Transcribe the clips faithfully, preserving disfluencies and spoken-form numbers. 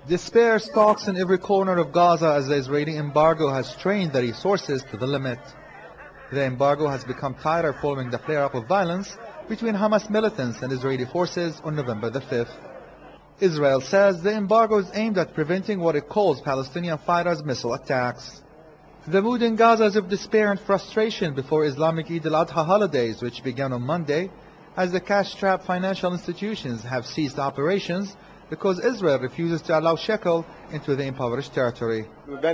Despair stalks in every corner of Gaza as the Israeli embargo has strained the resources to the limit. The embargo has become tighter following the flare-up of violence between Hamas militants and Israeli forces on November the fifth. Israel says the embargo is aimed at preventing what it calls Palestinian fighters' missile attacks. The mood in Gaza is of despair and frustration before Islamic Eid al-Adha holidays, which began on Monday, as the cash-strapped financial institutions have ceased operations because Israel refuses to allow shekel into the impoverished territory.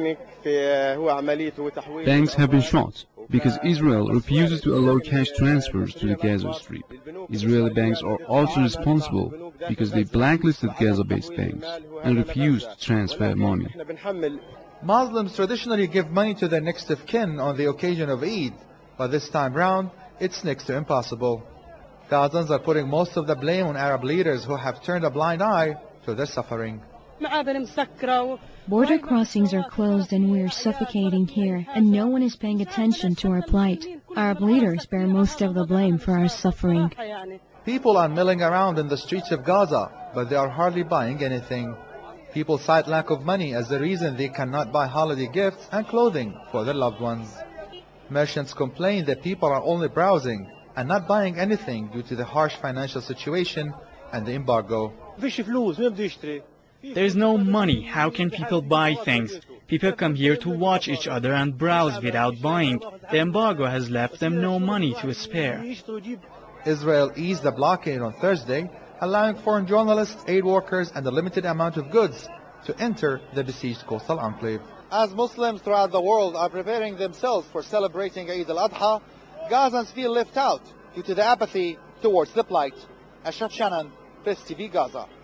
Banks have been shut because Israel refuses to allow cash transfers to the Gaza Strip. Israeli banks are also responsible because they blacklisted Gaza-based banks and refused to transfer money. Muslims traditionally give money to their next of kin on the occasion of Eid, but this time round, it's next to impossible. Gazans are putting most of the blame on Arab leaders who have turned a blind eye to their suffering. Border crossings are closed and we are suffocating here, and no one is paying attention to our plight. Arab leaders bear most of the blame for our suffering. People are milling around in the streets of Gaza, but they are hardly buying anything. People cite lack of money as the reason they cannot buy holiday gifts and clothing for their loved ones. Merchants complain that people are only browsing and not buying anything due to the harsh financial situation and the embargo. There's no money. How can people buy things? People come here to watch each other and browse without buying. The embargo has left them no money to spare. Israel eased the blockade on Thursday, allowing foreign journalists, aid workers, and a limited amount of goods to enter the besieged coastal enclave. As Muslims throughout the world are preparing themselves for celebrating Eid al-Adha, Gazans feel left out due to the apathy towards the plight. Ashraf Shannon, Press T V Gaza.